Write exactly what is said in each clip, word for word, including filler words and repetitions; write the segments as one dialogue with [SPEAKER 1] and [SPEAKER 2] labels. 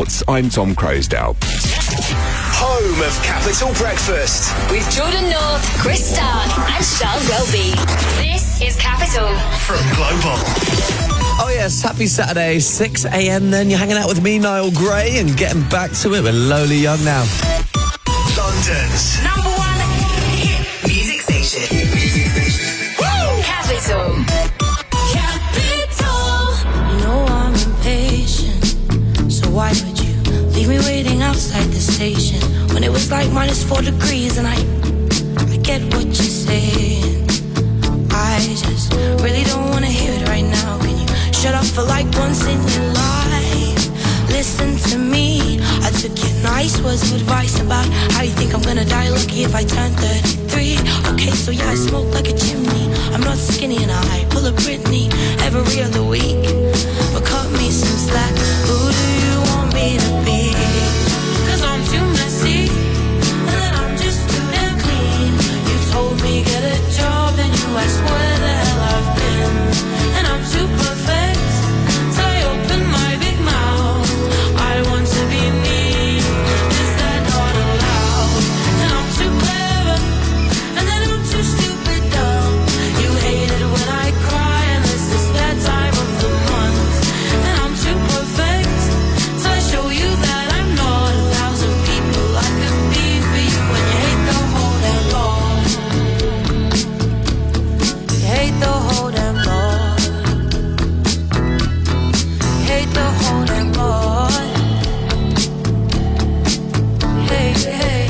[SPEAKER 1] Sports, I'm Tom Croasdale.
[SPEAKER 2] Home of Capital Breakfast.
[SPEAKER 3] With Jordan North, Chris Stark and Charles Welby. This is Capital.
[SPEAKER 2] From Global.
[SPEAKER 4] Oh yes, happy Saturday, six a.m. then. You're hanging out with me, Niall Gray, and getting back to it with Lowly Young now.
[SPEAKER 2] London's
[SPEAKER 3] number one hit music station. Hit music station. Woo! Capital. Capital.
[SPEAKER 5] You know I'm impatient, so why would you leave me waiting outside the station when it was like minus four degrees and I, I get what you're saying. I just really don't want to hear it right now. Can you shut up for like once in your life? Listen to me. I took your nice words of advice about how you think I'm gonna die lucky if I turn thirty-three. Okay, so yeah, I smoke like a chimney. I'm not skinny and I pull a Britney every other week. But cut me some slack. Who do you want me to be? Cause I'm too messy and then I'm just too damn clean. You told me get a job and you asked where the hell I've been. And I'm too perfect, so I open my big mouth. I want to be me, is that not allowed? And I'm too clever, and then I'm too stupid dumb. You hate it when I cry, and this is that time of the month. And I'm too perfect, so I show you that I'm not a thousand people I could be for you. When you hate the whole damn lot, you hate the whole damn lot, you hate the whole damn lot. Hey, hey.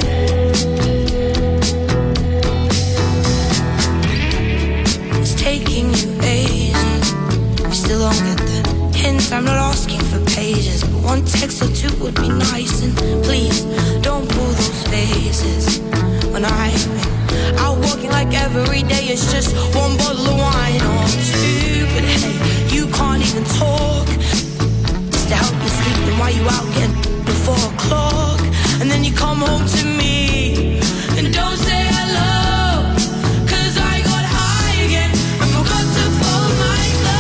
[SPEAKER 5] It's taking you ages. You still don't get the hint. I'm not asking for pages, but one text or two would be nice. And please don't pull those faces when I'm out walking like every day. It's just one bottle of wine or two. But hey, you can't even talk just to help you sleep. Then why you out getting before o'clock? And then you come home to me and don't say hello, cause I got high again and forgot to fold my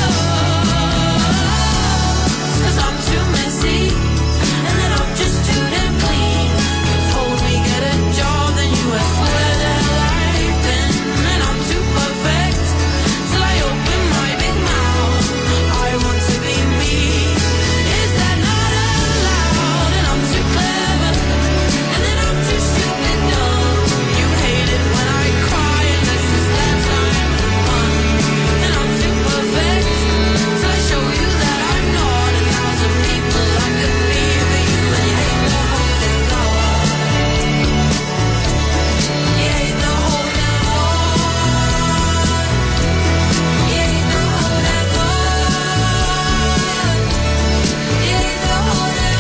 [SPEAKER 5] clothes. Cause I'm too messy and then I'm just too damn clean. You told me get a job, then you asked where the hell I've been. And I'm too perfect till I open my big mouth. I want to be me, is that not allowed? And I'm too clever, and then I'm too stupid dumb. You hate it when I cry, and this is that time of the month. And I'm too perfect, so I show you that I'm not a thousand people I could be for you. And you hate the whole damn lot, you hate the whole damn lot, you hate the whole damn lot, you hate the whole damn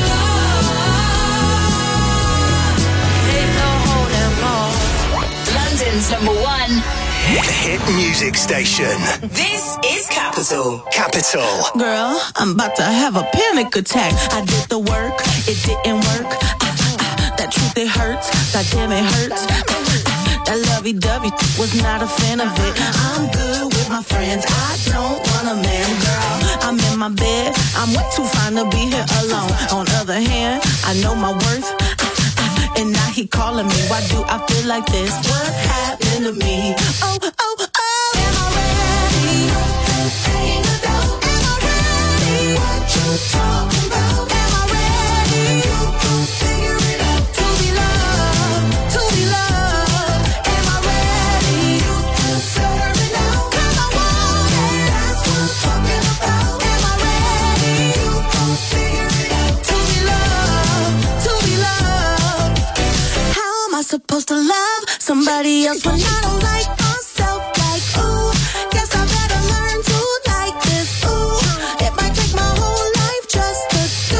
[SPEAKER 5] lot, hate the whole damn lot.
[SPEAKER 3] London's number one.
[SPEAKER 2] hit music station.
[SPEAKER 3] This is Capital.
[SPEAKER 2] Capital.
[SPEAKER 6] Girl, I'm about to have a panic attack. I did the work, it didn't work. Ah, ah, ah, that truth, it hurts. God damn, it hurts. Ah, ah, that lovey-dovey was not a fan of it. I'm good with my friends. I don't want a man, girl. I'm in my bed. I'm way too fine to be here alone. On other hand, I know my worth. Ah, ah, ah, and now he calling me. Why do I feel like this? What's happened to me? Oh, oh, oh. Am I ready? Ain't no doubt. Am I ready? What you talking about? Am I ready? Figure it out. To be loved, to be loved. Am I ready? Serve it now. 'Cause I want it. That's what I'm talking about. Am I ready? Figure it out. To be loved, to be loved. How am I supposed to love somebody else when I don't like myself? Like, ooh, guess I better learn to like this. Ooh, it might take my whole life just to do.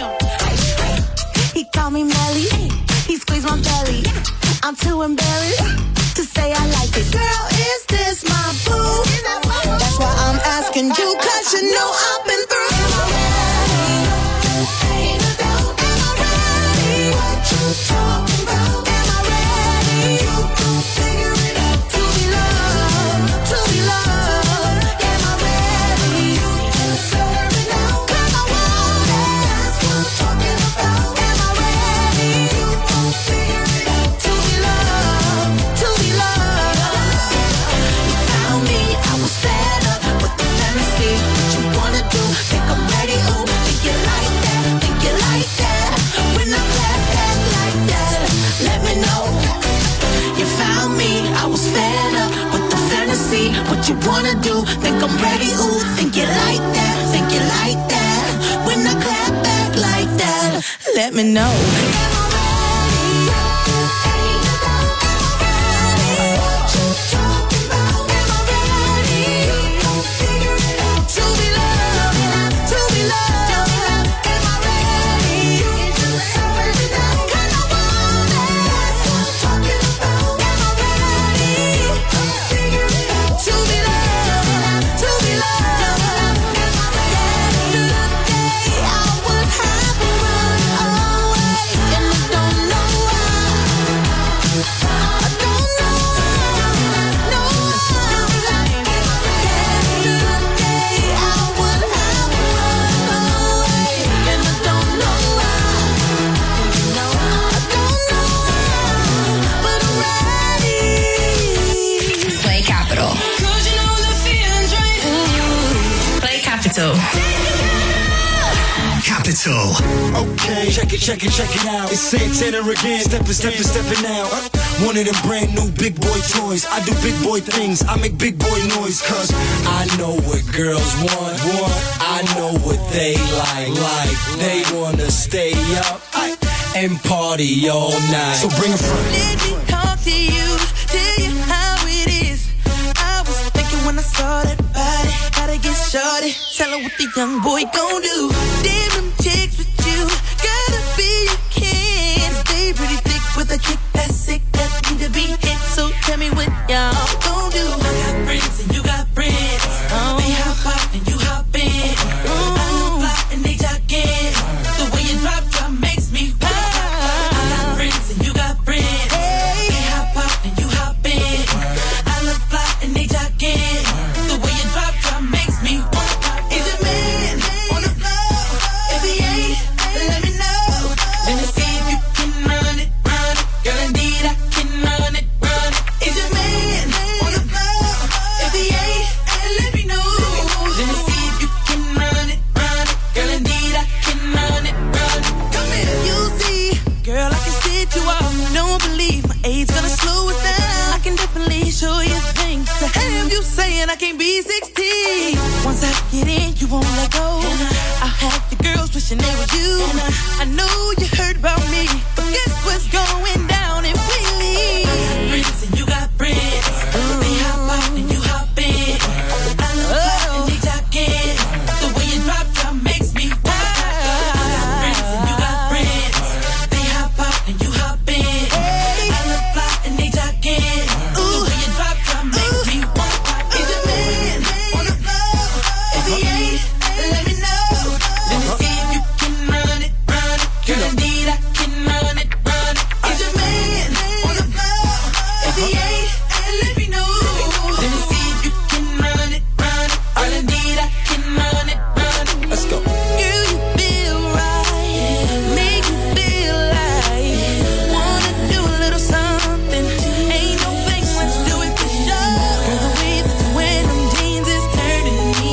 [SPEAKER 6] He called me Melly, he squeezed my belly. I'm too embarrassed to say I like it. Girl, is this my boo? That's why I'm asking you, 'cause you know I've been through. Am I ready? Ain't no doubt. Am I ready? What you talking about? Am I ready? Figure it out. To be loved, to be loved. Am I ready? Serve it now. 'Cause I want it. That's what I'm talking about. what you wanna do. Think I'm ready, ooh, think you like that, think you like that. When I clap back like that, let me know.
[SPEAKER 2] Capital.
[SPEAKER 1] Okay, check it, check it, check it out. It's Santana again. Steppin', steppin', steppin' out. One of them brand new big boy toys. I do big boy things. I make big boy noise. Cause I know what girls want. want. I know what they like. Like they wanna stay up and party all night. So bring a friend.
[SPEAKER 6] Let me talk to you, tell you how it is. I was thinking when I saw that body, gotta get shorty. Tell her what the young boy gon' do. Damn them chicks with you, gotta be your kin. Stay pretty thick with a kick that's sick, that need to be hit. So tell me what y'all gon' do. I got friends and you got friends. Oh. They hop out and you hop in. Oh. I look fly and they jogging. The way you drop drop makes me pop. I got friends and you got friends. Hey. They hop out and you hop in. I look fly and they jogging. The way you drop drop makes me want to pop. Is your man on the floor? If he ain't, let me know. Let me see if you can run it, run it. Girl, indeed I can run it, run it. Is your man on the floor? If he ain't, let me know. Let me see if you can run it, run it. Girl, indeed I can run it, run it. Come here, you see, girl, I can sit you off. Don't believe my age gonna slow it down. I can definitely show you things to have you saying I can't be sixteen. Once I get in, you won't let go. I'll have the girls wishing they were you. I know you heard about me, but guess what's going down if we leave? I got friends and you got friends. They hop out and you hop in. I look fly and they jogging. The way you drop drop makes me pop. I got friends and you got friends. They hop out and you hop in. I look fly and they jogging. The way you drop drop makes me want to pop. Is your man on the floor? If he ain't, let me know. Let me see if you can run it, run it. Girl, indeed I can run it, run it. Is your man on the floor? If he ain't, let me know. Let me see if you can run it, run it. Girl, indeed I can run it, run it.
[SPEAKER 1] Let's go.
[SPEAKER 6] Girl, you feel right, make me feel like wanna do a little something. Ain't no fake, let's do it for sure. Girl, the way that you wear them jeans is turning me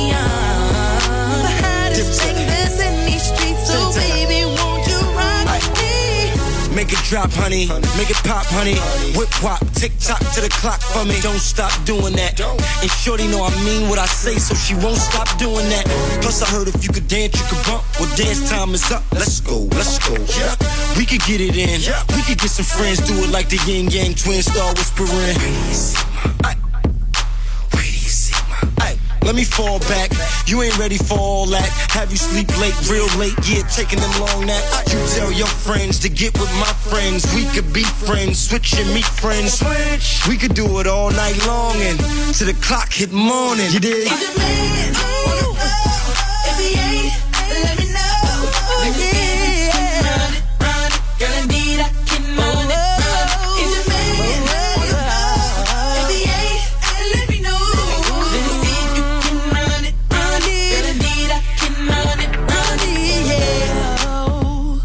[SPEAKER 6] on. The hottest thing that's in these streets, so baby, won't you rock me?
[SPEAKER 1] Make it drop, honey. Make it pop, honey. Whip whop, tick tock to the clock for me. Don't stop doing that. And shorty know I mean what I say, so she won't stop doing that. Plus I heard if you could dance, you could bump. Well, dance time is up. Let's go, let's go. Yeah, we could get it in. We could get some friends, do it like the yin yang twins, start whispering. Ay. Where do you see my? Ay. Let me fall back. You ain't ready for all that. Have you sleep late, real late? Yeah, taking them long nap. You tell your friends to get with my friends. We could be friends, switch and meet friends. Switch. We could do it all night long and to the clock hit morning. You dig?
[SPEAKER 6] Is your man on the floor? If he ain't, let me know. Let me see if you can run it, run it. Girl, indeed I can run it, run it. Is your man on the floor? If he ain't, let me know. Let me see if you can run it, run it. Girl, indeed I can run it, run it. Yeah. Oh,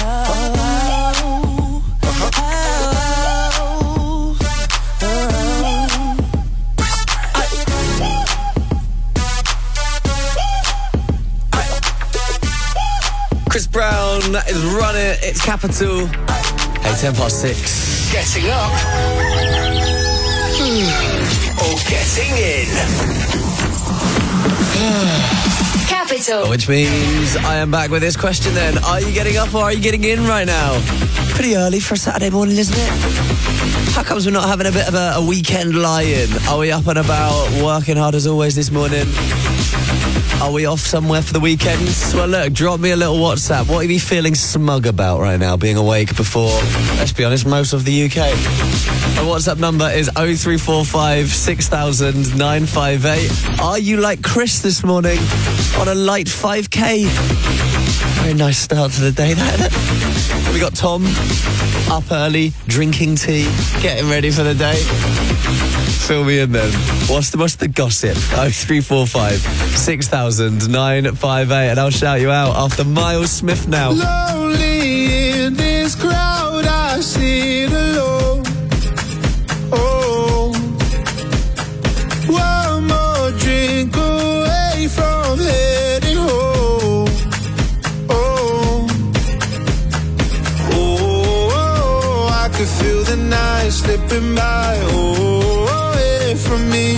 [SPEAKER 6] oh,
[SPEAKER 4] Chris Brown is Run It. It's Capital. Hey, ten past six.
[SPEAKER 2] Getting up. or getting in.
[SPEAKER 3] Capital.
[SPEAKER 4] Which means I am back with this question then. Are you getting up or are you getting in right now? Pretty early for a Saturday morning, isn't it? How comes we're not having a bit of a, a weekend lie-in? Are we up and about, working hard as always this morning? Are we off somewhere for the weekend? Well, look, drop me a little WhatsApp. What are you feeling smug about right now, being awake before, let's be honest, most of the U K? My WhatsApp number is oh three four five, six thousand, nine five eight. Are you like Chris this morning on a light five K? Very nice start to the day, that, isn't it? We got Tom up early, drinking tea, getting ready for the day. Fill me in then. What's the, what's the gossip? oh three four five, six thousand, nine five eight, and I'll shout you out after Miles Smith now.
[SPEAKER 7] Lonely in this crowd, I sit alone. Oh, one more drink away from heading home. Oh, oh, I could feel the night slipping by. Oh, away from me.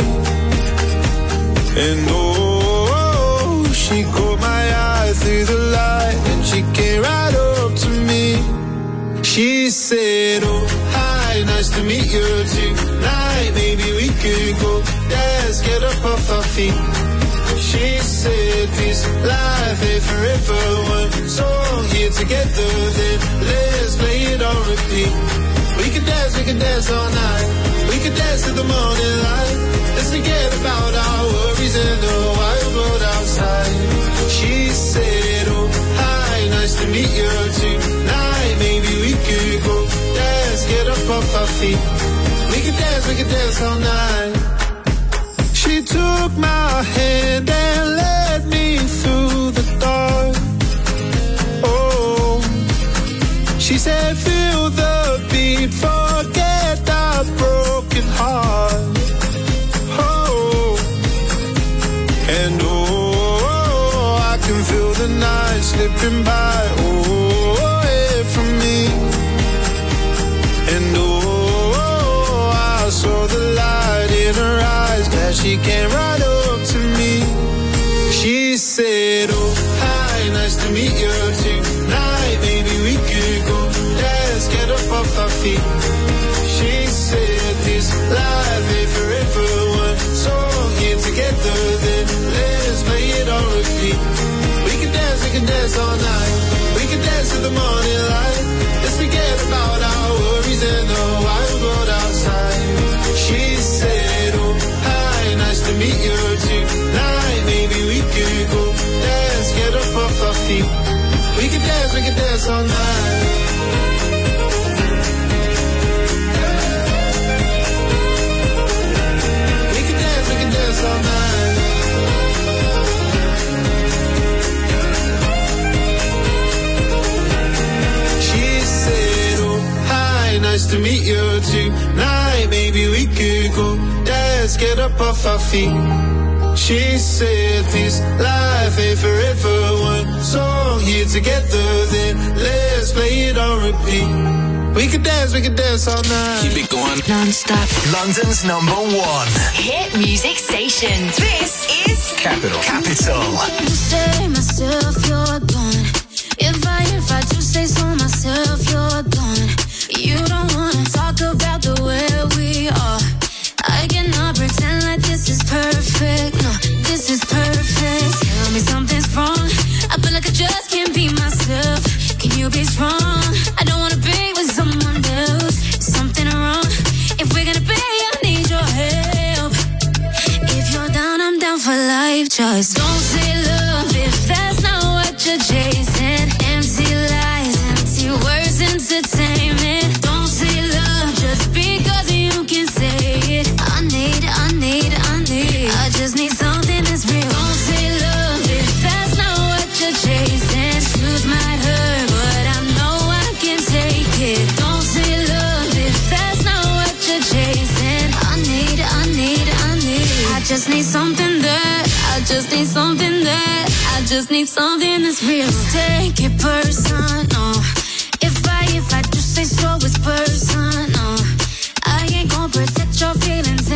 [SPEAKER 7] And oh, she caught my eye through the light, and she came right up to me. She said, oh, hi, nice to meet you tonight. Maybe we could go dance, get up off our feet. She said, this life ain't forever. One song here together, then let's play it on repeat. We could dance, we could dance all night. We could dance to the morning light. Let's forget about our worries and the wild world outside. She said, oh, hi, nice to meet you tonight. Maybe we could go dance, get up off our feet. We could dance, we could dance all night. She took my hand and led me through the dark. Oh, she said, feel the beat, forget our broken heart. Oh, and oh, I can feel the night slipping by. Oh, away from me. And oh, I saw the light in her eyes. Glad she came right up to me. She said, oh, hi, nice to meet you tonight. Maybe we could go dance, get up off our feet. She said, this life ain't forever. One song here together, then let's play it on repeat. We can dance, we can dance all night. We can dance to the morning light. Let's forget about our worries and the wild world outside. She said, oh, hi, nice to meet you tonight. Maybe we could go dance, get up off our feet. We can dance, we can dance all night. We can dance, we can dance all night. She said, oh, hi, nice to meet you tonight. Maybe we could go dance, get up off our feet. She said, this life ain't forever. One song here together, then let's play it on repeat. We could dance, we could dance all night.
[SPEAKER 2] Keep it going
[SPEAKER 6] non-stop.
[SPEAKER 2] London's number one
[SPEAKER 3] Hit music station. This is
[SPEAKER 2] Capital. Capital.
[SPEAKER 5] You say myself, you're gone. If I, if I do say so myself, you're gone. You don't wanna talk about the way we are. I cannot pretend like this is perfect. No, this is perfect. Tell me something's wrong. I feel like I just can't be myself. Can you be strong? I don't wanna be with someone else. Something wrong. If we're gonna be, I need your help. If you're down, I'm down for life. Just don't say love if that's not what you're chasing. Empty lies, empty words, entertainment. Don't say love just because you can say it. I need, I need, I need. I just need something that's real. Don't say love if that's not what you're chasing. Truth might hurt, but I know I can take it. Don't say love if that's not what you're chasing. I need, I need, I need. I just need something that. I just need something that. I just need something that's real. Take it personal. If I, if I do say so, it's personal. I ain't gonna protect your feelings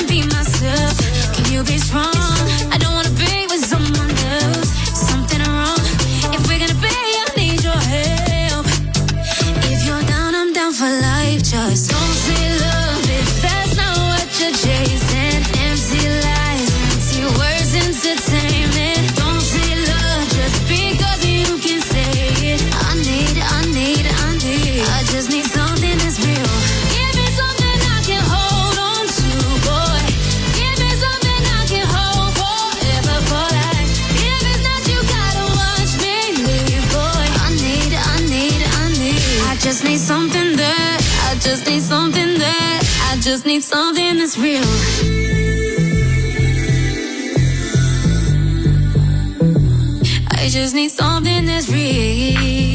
[SPEAKER 5] be myself. Can you be strong? I don't wanna be with someone else. Something wrong. If we're gonna be, I need your help. If you're down, I'm down for life. Just don't say love if that's not what you're chasing. Empty lies, empty words, entertainment. Don't say love just because you can say it. I need, I need, I need. I just need something that's real. Give me something I can hold on to, boy. Give me something I can hold forever for life. If it's not, you gotta watch me leave, boy. I need, I need, I need. I just need something that. I just need something that. I just need something that's real. I just need something that's real.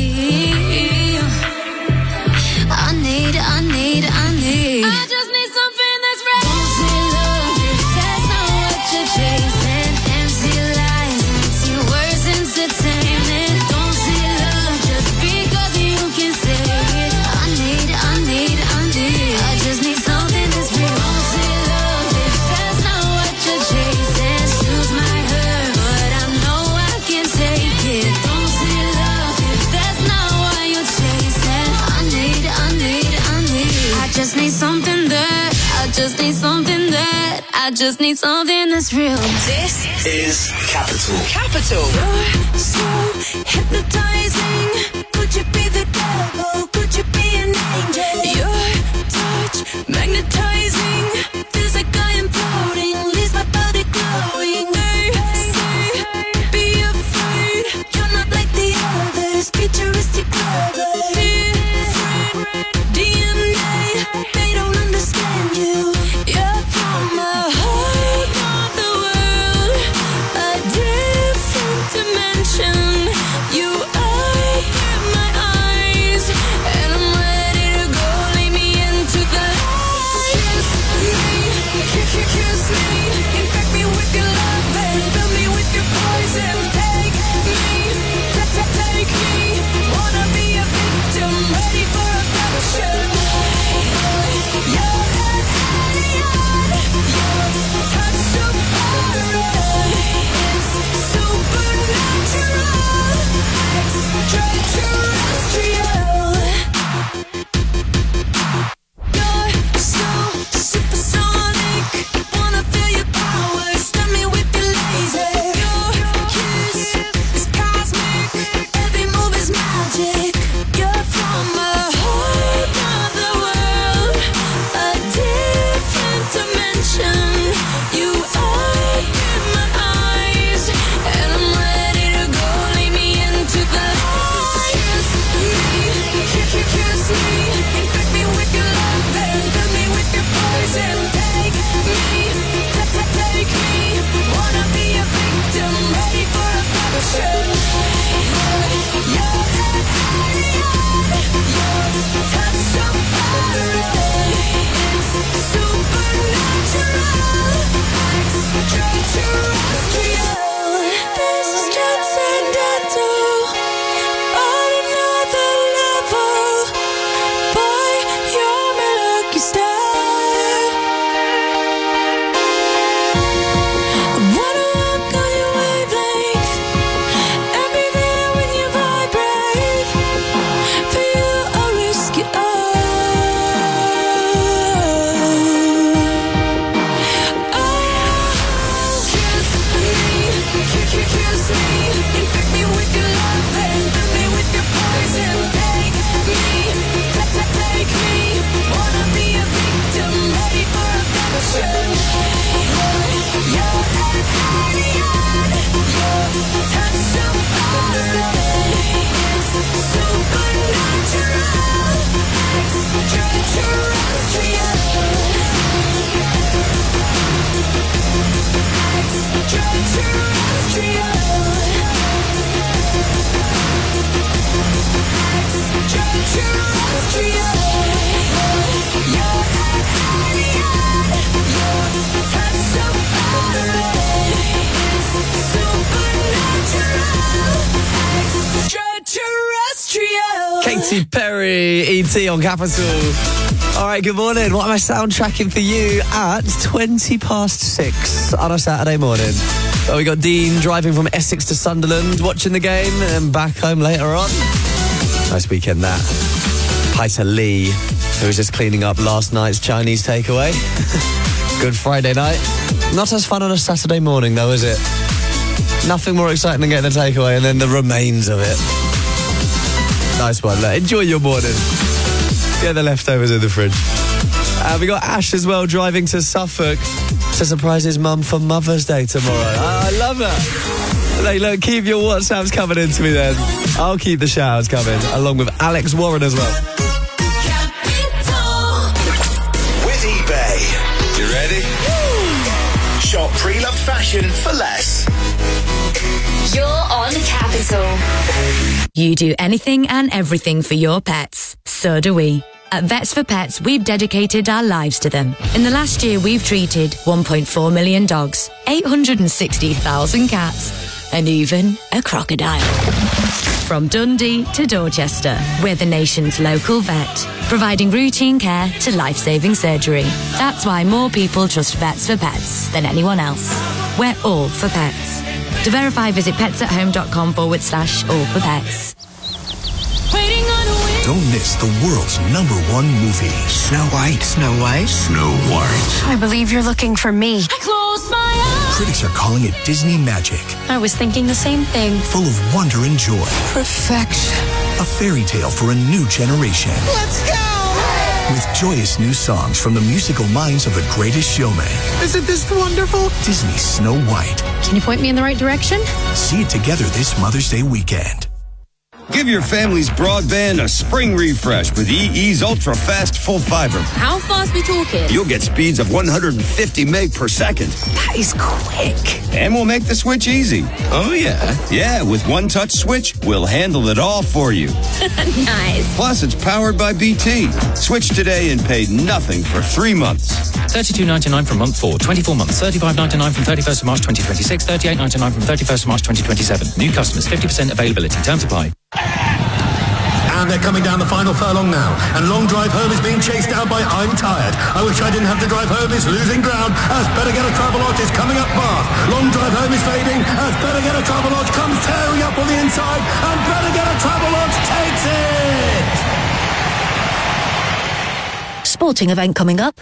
[SPEAKER 5] I need, I need, I need. I just need something that's real. Don't say love if that's not what you're chasing. Empty lies, empty words, entertainment. Don't say love just because you can say it. I need, I need, I need. I just need something that's real. Don't say love if that's not what you're chasing. Shoes might hurt, but I know I can take it. Don't say love if that's not what you're chasing. I need, I need, I need. I just need something that. I just need something that. I just need something that's real.
[SPEAKER 3] This
[SPEAKER 2] Is Capital.
[SPEAKER 3] Capital.
[SPEAKER 5] You're so hypnotizing. Could you be the devil? Could you be an angel? Your touch magnetizing. Feels like I am floating. Leaves my body glowing. They say, be afraid. You're not like the others. Futuristic lovers. Different D N A. They don't understand you. You're from a whole other world. A different dimension. You open my eyes, and I'm ready to go. Lay me into the light. Kiss me, kiss, kiss me, infect me with your love and fill me with your poison. Take me, t- t- take me. Wanna be a victim, ready for a passion. You're an alien. Your touch so foreign. It's supernatural. Extraterrestrial. You're so supersonic. Wanna feel your power. Stun me with your laser. Your kiss is cosmic. Every move is magic. You're from a whole other world. A different dimension. You open my eyes, and I'm ready to go. Lay me into the light. Kiss me, kiss, kiss me, infect me with your love and fill me with your poison. Take me, t- t- take me. Wanna be a victim, ready for a passion. You're an alien. Your touch so foreign. It's supernatural. Extraterrestrial. This is transcendental. On another level. By your lucky star. I wanna walk on your wavelength and be there when you vibrate. For you, I'll risk it all. Oh, kiss me, kiss, kiss me, infect me with your love and fill me with your poison. Take me, t- t- take me. Wanna be a victim, ready for a passion. You're an alien. Your touch so foreign. It's supernatural. Extraterrestrial. Extraterrestrial. Extraterrestrial. You're an alien. Your touch so foreign. It's supernatural. Extraterrestrial.
[SPEAKER 4] Katy Perry Perry, E T on Capital. All right, good morning. What am I soundtracking for you at twenty past six on a Saturday morning? Well, we got Dean driving from Essex to Sunderland, watching the game, and back home later on. Nice weekend, that. Peter Lee, who was just cleaning up last night's Chinese takeaway. Good Friday night. Not as fun on a Saturday morning, though, is it? Nothing more exciting than getting a takeaway and then the remains of it. Nice one. Look, enjoy your morning. Get the leftovers in the fridge. Uh, we got Ash as well, driving to Suffolk to surprise his mum for Mother's Day tomorrow. I love that. Like, look, keep your WhatsApps coming in to me then. I'll keep the showers coming, along with Alex Warren as well.
[SPEAKER 2] With eBay. You ready? Woo! Shop pre-loved fashion for less.
[SPEAKER 3] You're on Capital.
[SPEAKER 8] You do anything and everything for your pets. So do we. At Vets for Pets, we've dedicated our lives to them. In the last year, we've treated one point four million dogs, eight hundred sixty thousand cats, and even a crocodile. From Dundee to Dorchester, we're the nation's local vet, providing routine care to life-saving surgery. That's why more people trust Vets for Pets than anyone else. We're all for pets. To verify, visit petsathome.com forward slash all for pets.
[SPEAKER 5] Waiting on a wind.
[SPEAKER 2] Don't miss the world's number one movie. Snow White. Snow White? Snow White.
[SPEAKER 9] I believe you're looking for me.
[SPEAKER 5] I close my eyes.
[SPEAKER 2] Critics are calling it Disney magic.
[SPEAKER 9] I was thinking the same thing.
[SPEAKER 2] Full of wonder and joy.
[SPEAKER 9] Perfection.
[SPEAKER 2] A fairy tale for a new generation.
[SPEAKER 9] Let's go!
[SPEAKER 2] With joyous new songs from the musical minds of The Greatest Showman.
[SPEAKER 9] Isn't this wonderful?
[SPEAKER 2] Disney's Snow White.
[SPEAKER 9] Can you point me in the right direction?
[SPEAKER 2] See it together this Mother's Day weekend.
[SPEAKER 10] Give your family's broadband a spring refresh with E E's Ultra Fast Full Fiber.
[SPEAKER 9] How fast we talking?
[SPEAKER 10] You'll get speeds of one hundred fifty meg per second.
[SPEAKER 9] That is quick.
[SPEAKER 10] And we'll make the switch easy.
[SPEAKER 2] Oh, yeah?
[SPEAKER 10] Yeah, with one touch switch, we'll handle it all for you.
[SPEAKER 9] Nice.
[SPEAKER 10] Plus, it's powered by B T. Switch today and pay nothing for three months.
[SPEAKER 11] thirty-two ninety-nine from month four, twenty-four months, thirty-five ninety-nine from thirty-first of March twenty twenty-six, thirty-eight ninety-nine from thirty-first of March twenty twenty-seven. New customers, fifty percent availability. Terms apply.
[SPEAKER 12] And they're coming down the final furlong now. And Long Drive Home is being chased down by I'm Tired. I Wish I Didn't Have to Drive Home is losing ground as Better Get a Travelodge is coming up fast. Long Drive Home is fading as Better Get a Travelodge comes tearing up on the inside. And Better Get a Travelodge takes it!
[SPEAKER 13] Sporting event coming up.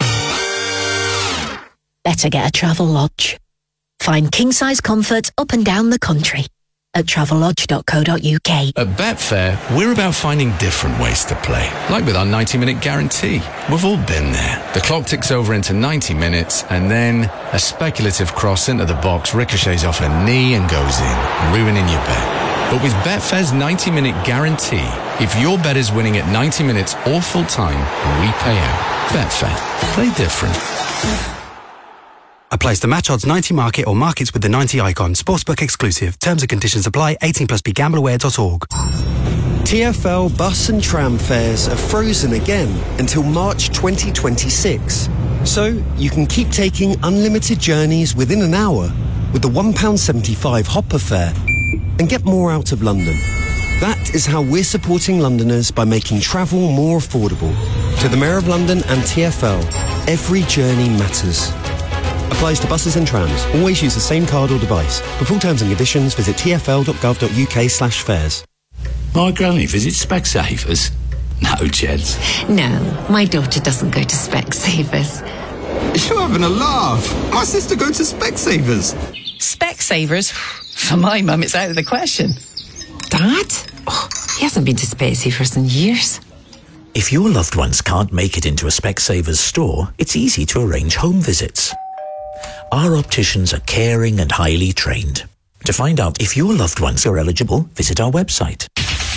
[SPEAKER 13] Better Get a Travelodge. Find king-size comfort up and down the country at travelodge dot co dot uk.
[SPEAKER 14] At Betfair, we're about finding different ways to play. Like with our ninety minute guarantee. We've all been there. The clock ticks over into ninety minutes, and then a speculative cross into the box ricochets off a knee and goes in, ruining your bet. But with Betfair's ninety minute guarantee, if your bet is winning at ninety minutes or full time, we pay out. Betfair. Play different.
[SPEAKER 15] Applies to match odds ninety market or markets with the ninety icon. Sportsbook exclusive. Terms and conditions apply. eighteen plus. Be gamble aware dot org.
[SPEAKER 16] T F L bus and tram fares are frozen again until March twenty twenty-six. So you can keep taking unlimited journeys within an hour with the one pound seventy-five Hopper fare and get more out of London. That is how we're supporting Londoners by making travel more affordable. To the Mayor of London and T F L, every journey matters. Applies to buses and trams. Always use the same card or device. For full terms and conditions, visit t f l dot gov dot u k slash fares.
[SPEAKER 17] My granny visits Specsavers. No, Jeds.
[SPEAKER 18] No, my daughter doesn't go to Specsavers.
[SPEAKER 19] You're having a laugh. My sister goes to Specsavers.
[SPEAKER 18] Specsavers? For my mum, it's out of the question. Dad? Oh, he hasn't been to Specsavers in years.
[SPEAKER 20] If your loved ones can't make it into a Specsavers store, it's easy to arrange home visits. Our opticians are caring and highly trained. To find out if your loved ones are eligible, visit our website.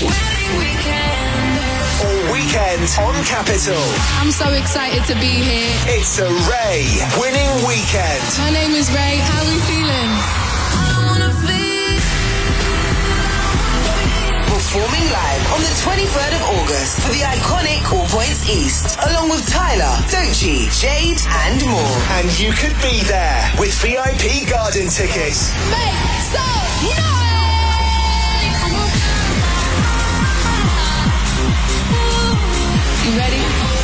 [SPEAKER 2] All weekend on Capital.
[SPEAKER 21] I'm so excited to be here.
[SPEAKER 2] It's a Ray winning weekend.
[SPEAKER 21] My name is Ray. How are we feeling? I wanna feel.
[SPEAKER 3] Performing live on the twenty-third of August for the iconic All Points East, along with Tyler, Doechii, Jade, and more.
[SPEAKER 2] And you could be there with V I P garden tickets.
[SPEAKER 21] Make some noise! You ready?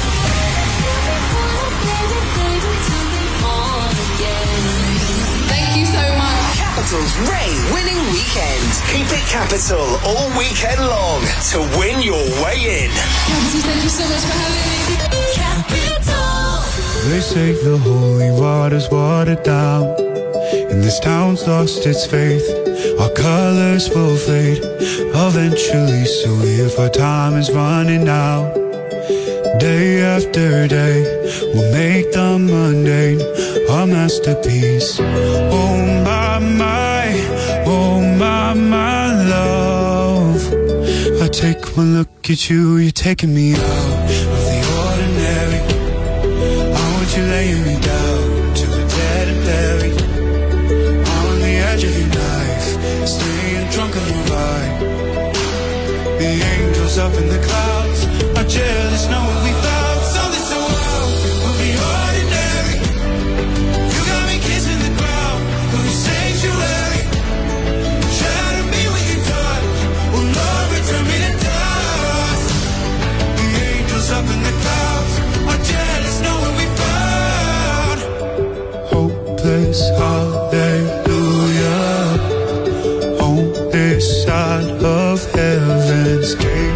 [SPEAKER 21] Thank you so much.
[SPEAKER 2] Capital's Ray winning weekend. Keep it Capital all weekend long to win your way in.
[SPEAKER 21] Capital, thank you so much for having me. Capital.
[SPEAKER 7] They say the holy water's watered down, and this town's lost its faith. Our colors will fade eventually, so if our time is running out, day after day, we'll make the mundane our masterpiece. Oh my, my, oh my, my love, I take one look at you, you're taking me out of the ordinary. I want you laying me down to the dead and buried, on the edge of your knife, staying drunk on your vibe. The angels up in the clouds are jealous, know what we found. Something so wild will be ordinary. You got me kissing the ground, oh sanctuary. Shatter me with your touch, oh Lord, return me to dust. The angels up in the clouds are jealous, know what we found. Hopeless, hallelujah, on this side of heaven's gate.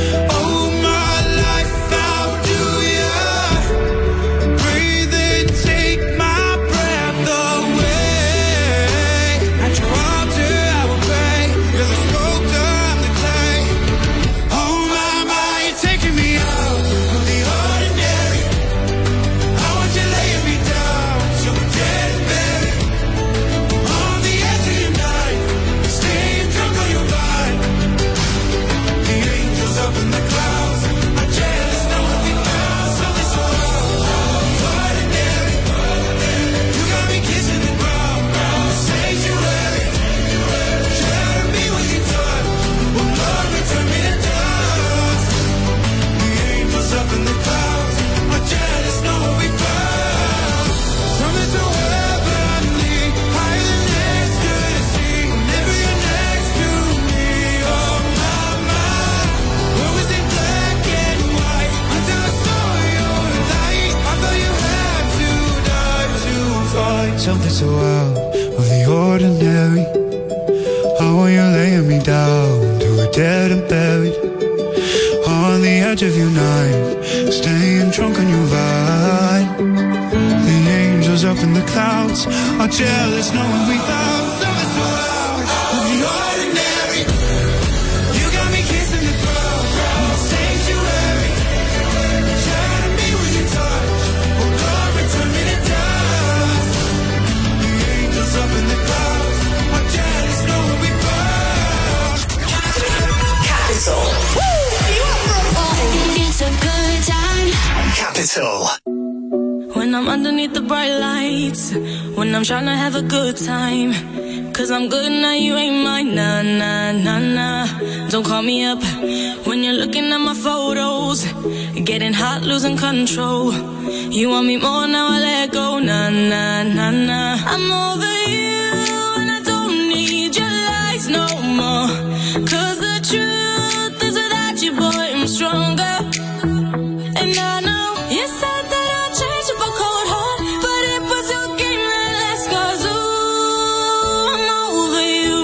[SPEAKER 7] Something so out of the ordinary. How are you laying me down to a dead and buried, on the edge of your night, staying drunk on your vibe. The angels up in the clouds are jealous, knowing we found something so out of the ordinary. You got me kissing the ground, sanctuary. Shatter me with your touch, oh Lord, return me to dust. The angels up in the clouds are jealous, knowing we found
[SPEAKER 2] Capital.
[SPEAKER 5] Woo! You up for a party? It's a good time.
[SPEAKER 2] Capital.
[SPEAKER 5] When I'm underneath the bright lights, when I'm trying to have a good time, cause I'm good now, you ain't mine, nah, nah, nah, nah. Don't call me up when you're looking at my photos, getting hot, losing control. You want me more, now I let go, nah, nah, nah, nah. I'm over you and I don't need your lies no more, cause the truth is without you, boy, I'm stronger. And I know you said that I'd change up a cold heart, but it was your game that last, cause ooh, I'm over you.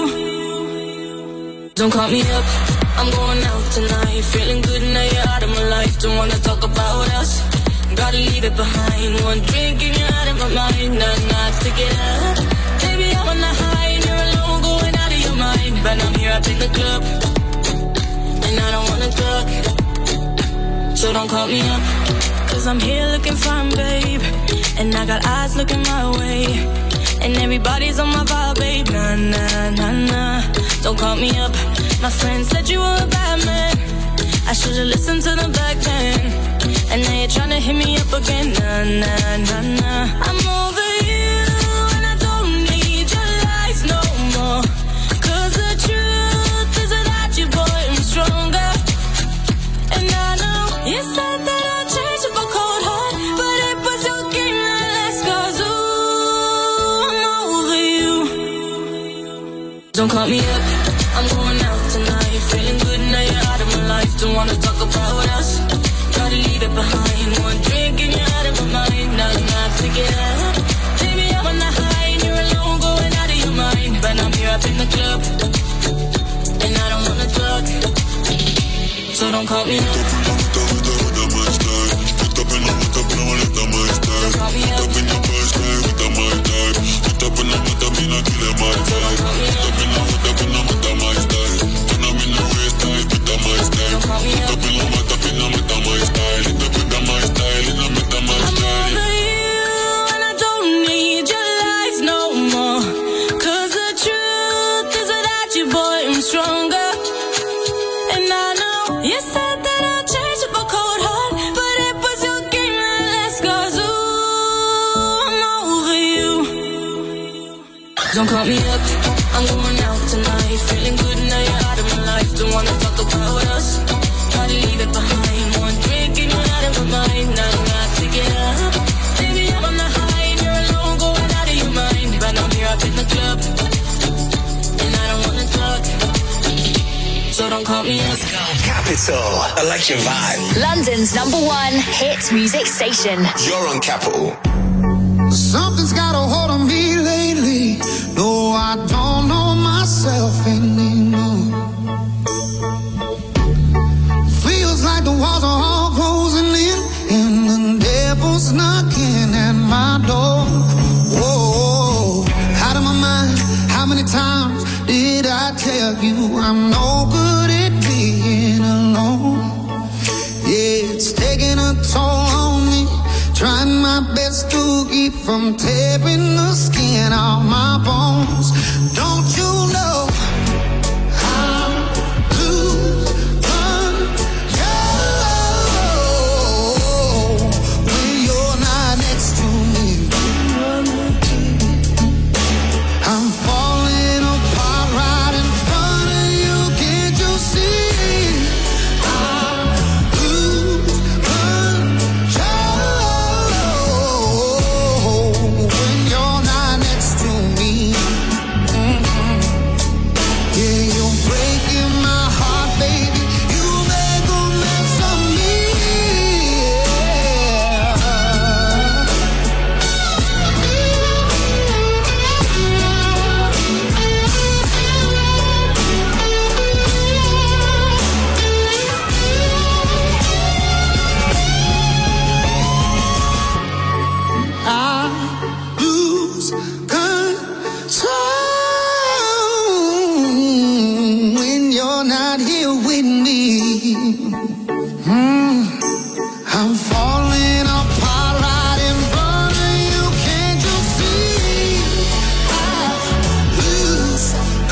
[SPEAKER 5] Don't call me up, I'm going out tonight, feeling good now you're out of my life. Don't wanna talk about us, gotta leave it behind. One drink and you're out of my mind, nah, nah, take it out. Baby, I'm on the high and you're alone, going out of your mind. But I'm here up in the club, and I don't wanna talk, so don't call me up, cause I'm here looking fine, babe, and I got eyes looking my way, and everybody's on my vibe, babe, nah, nah, nah, nah. Don't call me up, my friend said you were a bad man, I should've listened to them back then, and now you're tryna hit me up again, nah, nah, nah, nah. I'm over you, and I don't need your lies no more, cause the truth is without you, boy, I'm stronger. And I know you said that I'd change up a cold heart, but it was your game that last, cause ooh, I'm over you. Don't call me up, I'm going out tonight, feeling good now you're out of my life. Don't wanna talk about us, gotta leave it behind. One drink and you're out of my mind. Now I'm not to get up. Baby, I'm on the high and you're alone, going out of your mind. But I'm here up in the club, and I don't wanna talk, so don't call me up. Don't call me up, I'm going out tonight. Feeling good now you're out of my life. Don't wanna talk about us, try to leave it behind. One drink and you're out of my mind. Now I'm not to get up. Baby, I'm on the high and you're alone, going out of your mind. But I'm here up in the club, and I don't wanna talk, so don't call me up.
[SPEAKER 2] Capital, I like your vibe.
[SPEAKER 8] London's number one hit music station.
[SPEAKER 2] You're on Capital.
[SPEAKER 7] Something's got a hold on me lately. No, I don't know myself anymore. Feels like the walls are all closing in, and the devil's knocking at my door. Whoa, out of my mind. How many times did I tell you I'm no good at being alone? Yeah, it's taking a toll on me. Trying my best to keep from tearing the skin off my bones. Don't you know I'm losing control when you're not next to me? I'm falling apart right in front of you. Can't you see? I'm losing when you're not next to me. Mm-hmm. Yeah, you're breaking my heart, baby. You make a mess of me. I lose control when you're not here with me. Mm. I'm falling apart right in front of you. Can't you see? I lose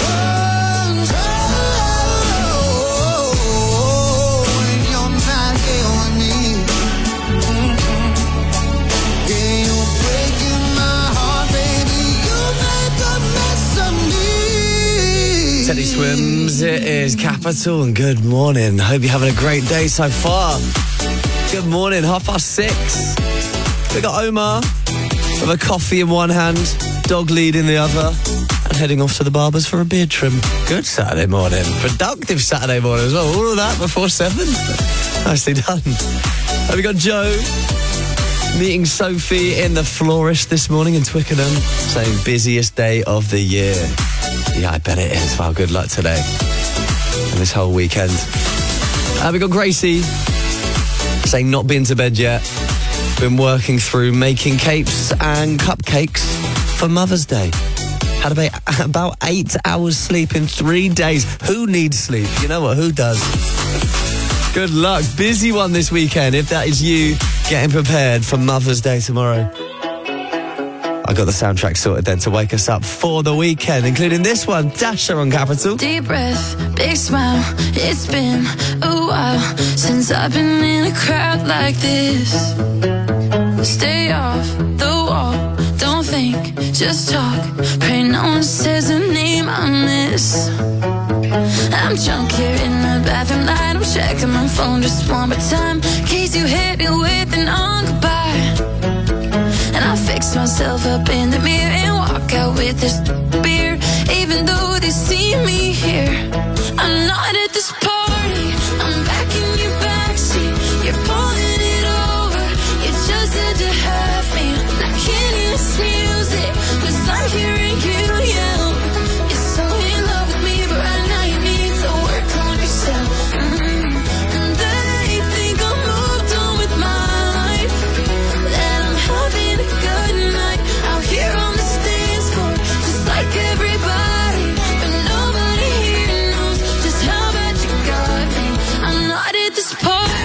[SPEAKER 7] control when you're not here with me. Mm-hmm. Yeah, you're breaking my heart, baby. You make a mess of me.
[SPEAKER 4] Teddy Swims, it is Capital, and good morning. Hope you're having a great day so far. Good morning, half past six. We got Omar with a coffee in one hand, dog lead in the other, and heading off to the barber's for a beard trim. Good Saturday morning. Productive Saturday morning as well. All of that before seven. Nicely done. And we got Joe meeting Sophie in the florist this morning in Twickenham, saying busiest day of the year. Yeah, I bet it is. Well, good luck today and this whole weekend. Uh, we got Gracie saying not been to bed yet. Been working through making capes and cupcakes for Mother's Day. Had about, about eight hours sleep in three days. Who needs sleep? You know what? Who does? Good luck. Busy one this weekend if that is you getting prepared for Mother's Day tomorrow. I got the soundtrack sorted then to wake us up for the weekend, including this one, Dasher on Capital.
[SPEAKER 5] Deep breath, big smile. It's been a while since I've been in a crowd like this. Stay off the wall, don't think, just talk. Pray no one says a name I miss. I'm drunk here in the bathroom light. I'm checking my phone just one more time, in case you hit me with an on goodbye. And I fix myself up in the mirror and walk out with this beer. Even though they see me here, I'm not at this party. I'm back in your backseat. You're pulling it hearing you yell. You're so in love with me, but right now you need to work on yourself. Mm-hmm. And they think I'm moved on with my life, that I'm having a good night out here on the dance floor, just like everybody. But nobody here knows just how bad you got me. I'm not at this party.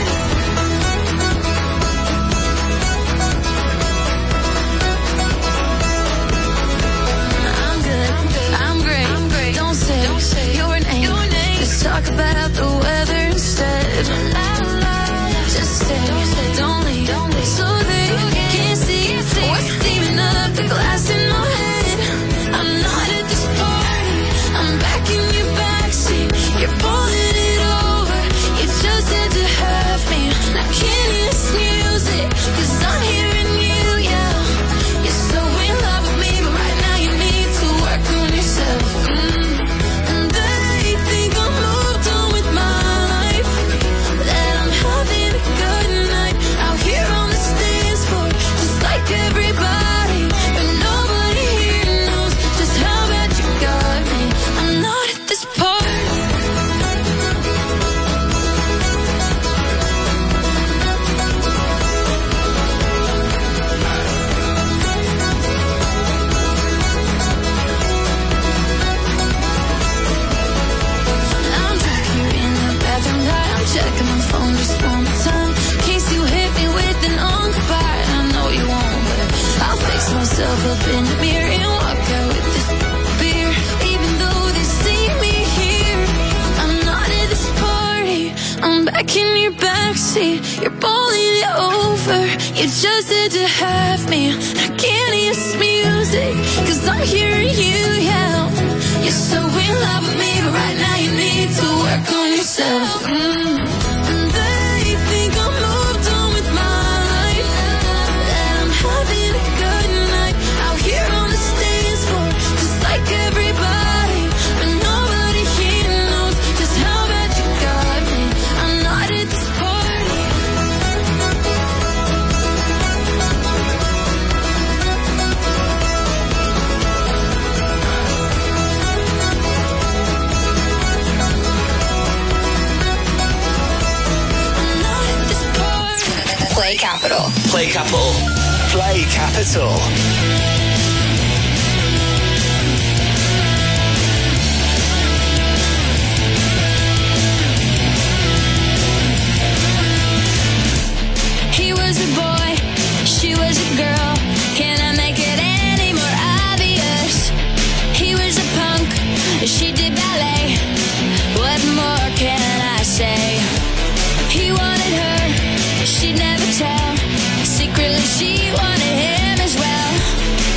[SPEAKER 5] I'm good, I'm great. Don't say your name. Let's talk about the weather instead. Just stay, don't leave, so they can't see what's steaming up the glass in my head. I'm not at this party. I'm back in your backseat. You're pulling it over. You just had to have me. Now can you excuse it? 'Cause I'm hearing you yell. You're so in love with me, but right now you need to work on yourself. Mm. And they think I'm moved on with my life, that I'm having a good night out here on the dance floor, just like everybody. But nobody here knows just how bad you got me. I'm not at this party. I'm back here in the bathroom light. I'm checking my phone just one more time, in case you hit me with an ungoodbye. I know you won't, but I'll fix myself up in the mirror and walk out with this beer. Even though they see me here, I'm not at this party. I'm back in your backseat. You're pulling it over. You just had to have me. I can't hear this music, 'cause I'm hearing you yell. You're so in love with me, but right now you need to work on yourself. Mm. And they think I'm moved on with my life, that I'm having a good night out here on the dance floor, just like everybody. But nobody here knows just how bad you got me. I'm not at this party.
[SPEAKER 3] Play Capital.
[SPEAKER 2] Play Capital. Play Capital.
[SPEAKER 5] He was a boy, she was a girl. Can I make it any more obvious? He was a punk, she did ballet. What more can I say? He wanted her, she'd never tell. Secretly she wanted him as well.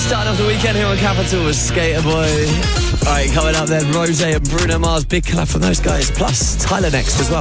[SPEAKER 4] Starting off the weekend here on Capital with Skater Boy. All right, coming up then, Rose and Bruno Mars. Big collab from those guys. Plus, Tyler next as well.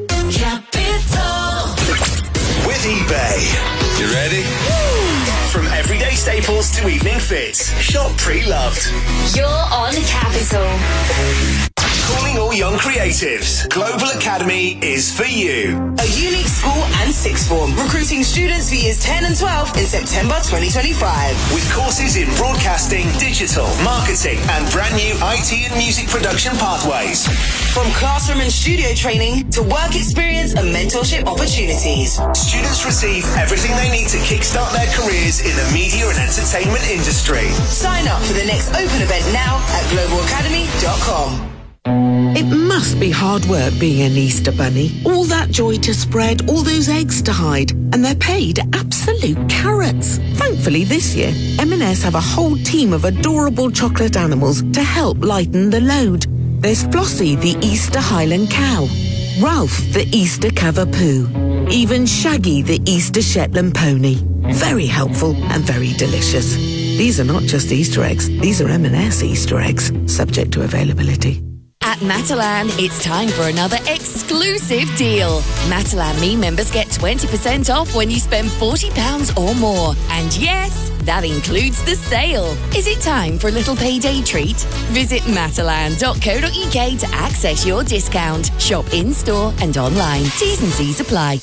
[SPEAKER 3] Capital.
[SPEAKER 2] With eBay. You ready? From everyday staples to evening fits, shop pre-loved.
[SPEAKER 9] You're on Capital.
[SPEAKER 2] Calling all young creatives. Global Academy is for you.
[SPEAKER 3] A unique school and sixth form, recruiting students for years ten and twelve in September twenty twenty-five.
[SPEAKER 2] With courses in broadcasting, digital, marketing, and brand new I T and music production pathways.
[SPEAKER 3] From classroom and studio training to work experience and mentorship opportunities.
[SPEAKER 2] Students receive everything they need to kickstart their careers in the media and entertainment industry.
[SPEAKER 3] Sign up for the next open event now at global academy dot com.
[SPEAKER 6] It must be hard work being an Easter bunny. All that joy to spread, all those eggs to hide, and they're paid absolute carrots. Thankfully this year, M and S have a whole team of adorable chocolate animals to help lighten the load. There's Flossie, the Easter Highland cow, Ralph, the Easter Cavapoo, even Shaggy, the Easter Shetland pony. Very helpful and very delicious. These are not just Easter eggs, these are M and S Easter eggs, subject to availability.
[SPEAKER 8] At Matalan, it's time for another exclusive deal. Matalan Me members get twenty percent off when you spend forty pounds or more. And yes, that includes the sale. Is it time for a little payday treat? Visit matalan dot co dot uk to access your discount. Shop in-store and online. T's and C's apply.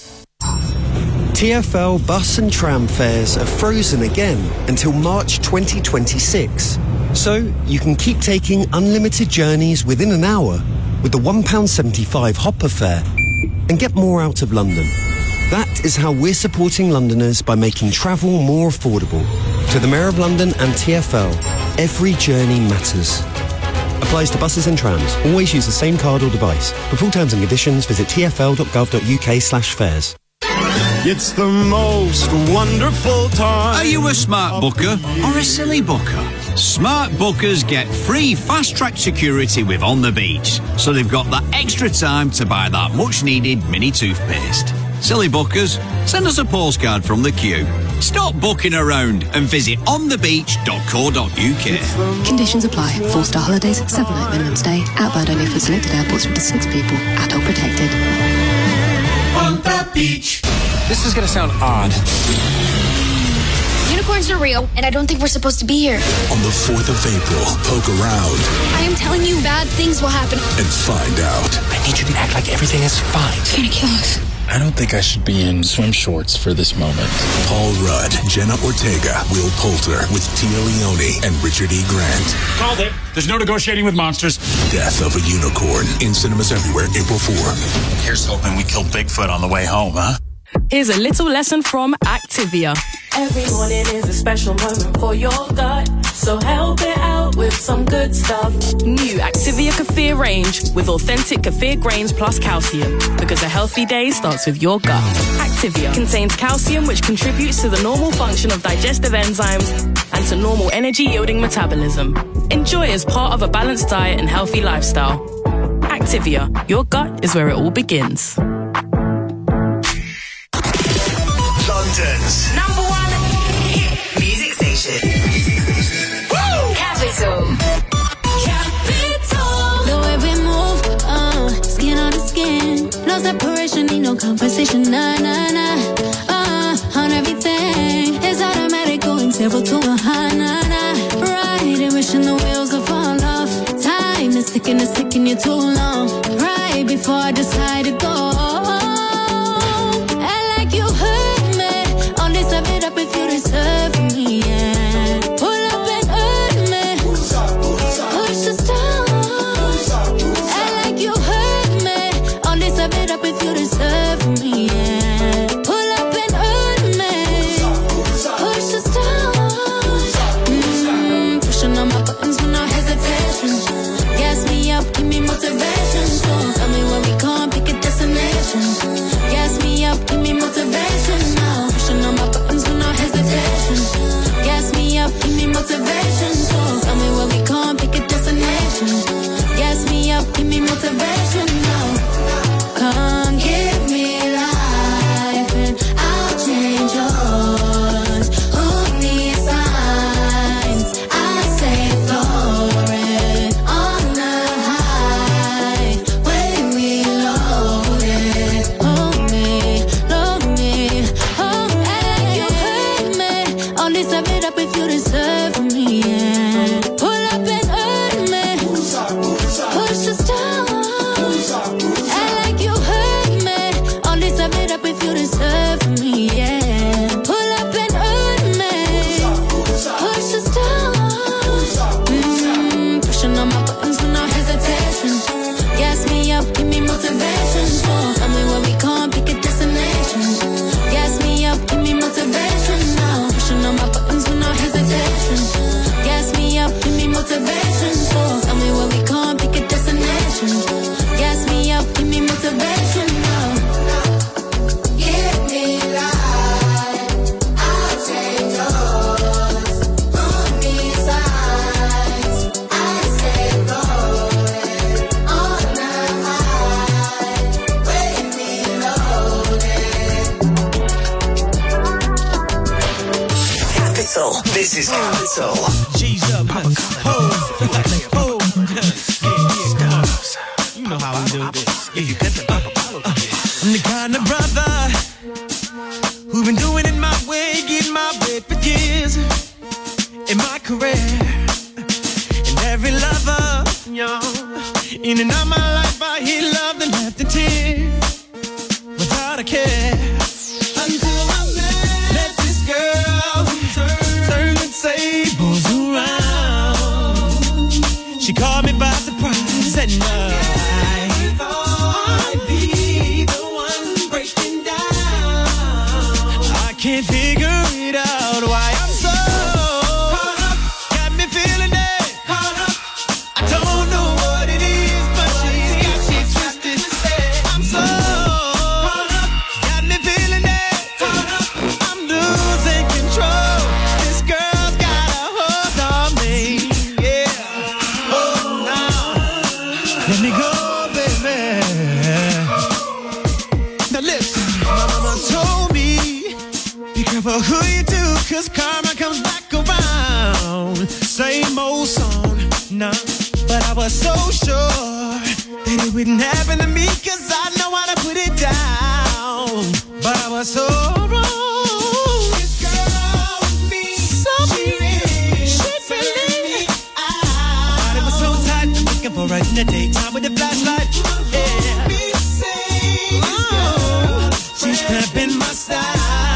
[SPEAKER 16] T F L bus and tram fares are frozen again until March twenty twenty-six. So you can keep taking unlimited journeys within an hour with the one pound seventy-five Hopper fare and get more out of London. That is how we're supporting Londoners by making travel more affordable. To the Mayor of London and T F L, every journey matters. Applies to buses and trams. Always use the same card or device. For full terms and conditions, visit t f l dot gov dot u k slash fares.
[SPEAKER 1] It's the most wonderful time.
[SPEAKER 22] Are you a smart booker or a silly booker? Smart bookers get free fast-track security with On the Beach, so they've got that extra time to buy that much-needed mini toothpaste. Silly bookers, send us a postcard from the queue. Stop booking around and visit on the beach dot co dot u k.
[SPEAKER 23] Conditions apply. Four-star holidays, seven-night minimum stay. Outbound only for selected airports with the six people. Adult protected.
[SPEAKER 1] On the beach.
[SPEAKER 11] This is going to sound odd.
[SPEAKER 9] Unicorns are real, and I don't think we're supposed to be here.
[SPEAKER 24] On the fourth of April, poke around.
[SPEAKER 9] I am telling you, bad things will happen.
[SPEAKER 24] And find out.
[SPEAKER 11] I need you to act like everything is fine.
[SPEAKER 9] It's gonna kill us.
[SPEAKER 24] I don't think I should be in swim shorts for this moment. Paul Rudd, Jenna Ortega, Will Poulter with Tia Leone and Richard E. Grant.
[SPEAKER 11] Called it. There's no negotiating with monsters.
[SPEAKER 24] Death of a Unicorn in cinemas everywhere, April fourth.
[SPEAKER 17] Here's hoping we killed Bigfoot on the way home, huh?
[SPEAKER 25] Here's a little lesson from Activia.
[SPEAKER 26] Every morning is a special moment for your gut, so help it out with some good stuff.
[SPEAKER 25] New Activia Kefir range with authentic kefir grains plus calcium, because a healthy day starts with your gut. Activia contains calcium, which contributes to the normal function of digestive enzymes and to normal energy-yielding metabolism. Enjoy as part of a balanced diet and healthy lifestyle. Activia, your gut is where it all begins.
[SPEAKER 2] London's
[SPEAKER 3] number one hit music station. Woo! Capital.
[SPEAKER 27] Capital. The way we move, uh, skin on the skin. No separation, need no conversation. Nah, nah, nah. Uh, on everything. It's automatic, going zero to a high, nah, nah. Right, and wishing the wheels will fall off. Time is ticking, it's ticking you too long. Right before I decide to go. If you deserve me, yeah. Pull up and hurt me. Push the stars. Act like you hurt me. Only serve it up if you deserve me, yeah. Pull up and hurt me. Push the stars. Mm, pushing on my buttons with no hesitation. Gas me up, give me motivation. So tell me where we going, pick a destination.
[SPEAKER 2] This is Capital.
[SPEAKER 1] G's up, ho, ho. You know how we do this. Yeah, you got the I'm the kind of brother who've been doing it my way, getting my way for years in my career. And every lover, yo, in and out my life, I hear love and left and tears without a care. Until I met, met this girl, turn the tables around. She caught me by surprise at night. Can't figure it out why I'm so caught up, got me feeling it. Caught up, I don't know what it is, but she's got me twisted. I'm so caught up, got me feeling it. Caught up, I'm losing control. This girl's got a hold on me, yeah. Oh, now let me go, baby. Now listen, my mama told me, be careful who you do, cause karma comes back around. Same old song, nah. But I was so sure that it wouldn't happen to me, cause I know how to put it down. But I was so wrong. This girl with me, so she really, she really out. Body was so tight, I'm looking for her in the daytime with the flashlight. Yeah. Oh, she's cramping my style.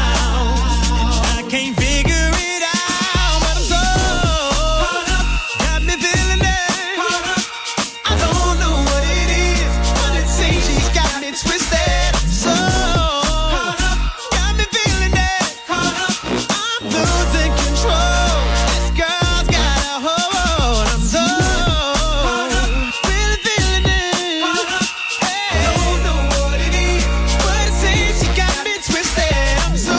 [SPEAKER 1] Can't figure it out, but I'm so caught up, got me feeling it. Caught up, I don't know what it is, but it seems she's got it twisted. So caught up, got me feeling it. Caught up, I'm losing control. This girl's got a hold. I'm so caught up, really feeling it. Caught up, hey, I don't know what it is, but it seems she got me twisted. I'm so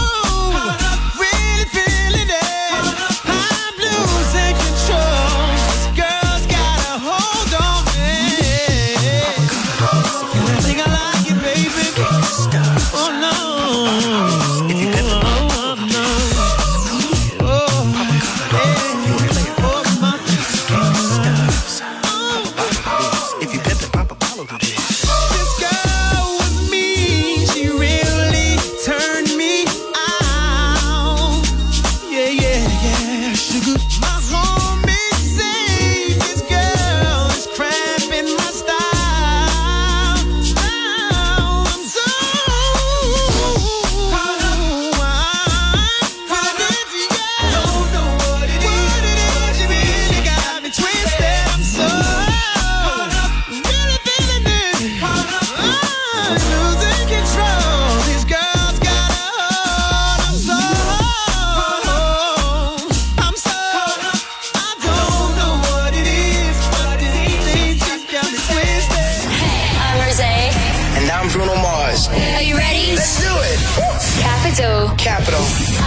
[SPEAKER 1] Capital.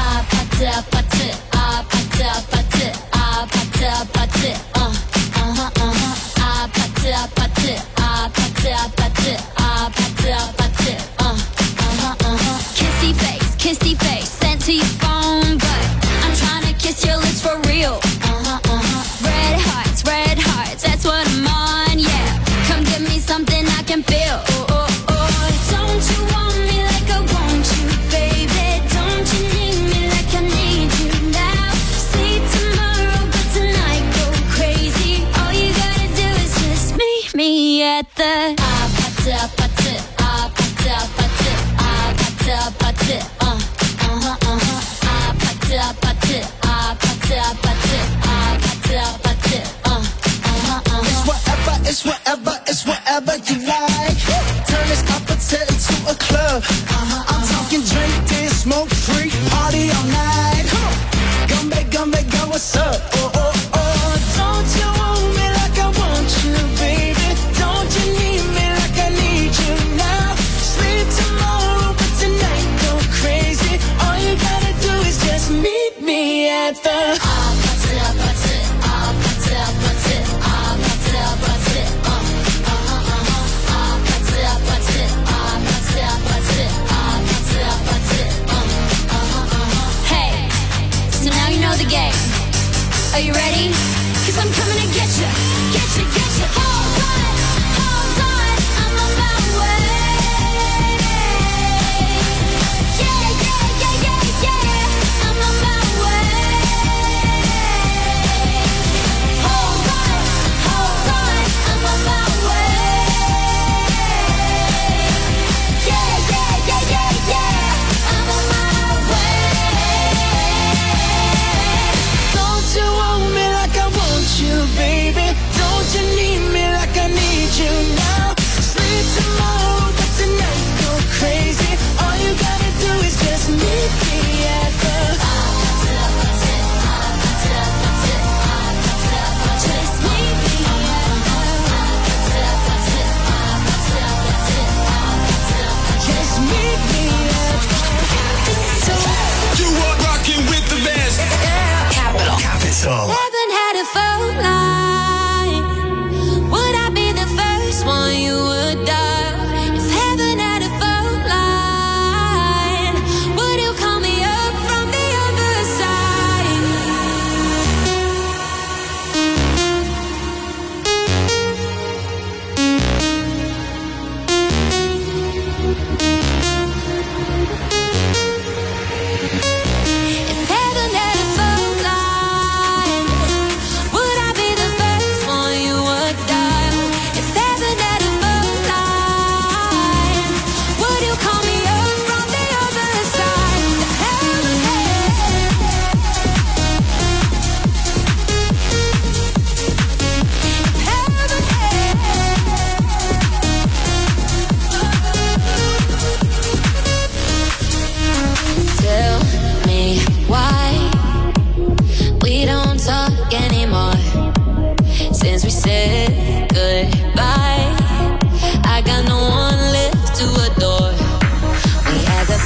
[SPEAKER 27] Kissy face, kissy face, sent to your phone, but I'm trying to kiss your lips for real. Uh-huh, uh-huh. Red hearts, red hearts, that's what I'm on, yeah. Come give me something I can feel. Oh, oh, oh. Don't you want me like I want you, baby? Don't you need me like I need you now? Sleep tomorrow, but tonight go crazy. All you gotta do is just meet me at the ah, pata, pata, ah, pata, pata, ah, pata, pata, uh, uh-huh, uh-huh, ah, pata, pata, ah, pata, pata, ah, pata, pata, uh, uh-huh, uh-huh.
[SPEAKER 10] It's whatever, it's whatever, it's whatever you like. Turn this opposite into a club. Uh-huh, I'm talking drink, dance, smoke, free, party all night. Come on, gumbe, gumbe, go, what's up? Oh, oh, oh. Don't you want me like I want you, baby? Don't you need me like I need you now? Sleep tomorrow, but tonight go crazy. All you gotta do is just meet me at the ah, pata, pata, ah, pata, pata, ah, pata, pata, uh, uh-huh, uh-huh, ah, pata, pata, ah, pata, pata.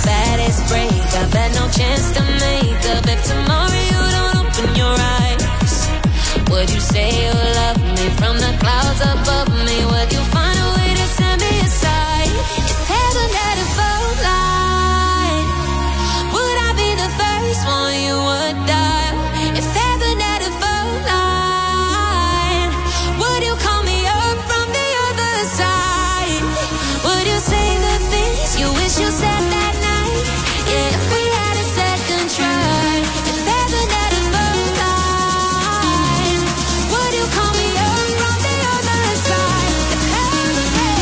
[SPEAKER 5] baddest break. I bet no chance to make up if tomorrow you don't open your eyes. Would you say you love me from the clouds above me? Would you find a way to send me aside? If heaven had a phone line, would I be the first one you would dial? If heaven had a phone line, would you call me up from the other side? Would you say the things you wish you said that night? Yeah, if we had a second try. If heaven had a phone line, would you call me up from the other side? If heaven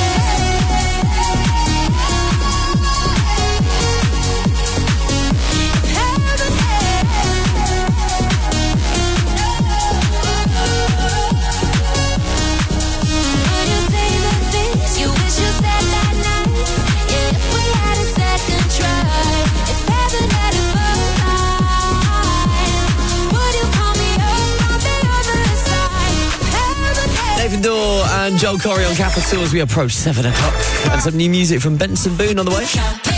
[SPEAKER 5] would you say the things you wish you said that night? Yeah, if we had a second try. If heaven had a phone line, would you call me up from the other side? If heaven had
[SPEAKER 4] Nathan Dawe and Joel Corey on Capital as we approach seven o'clock. And some new music from Benson Boone on the way.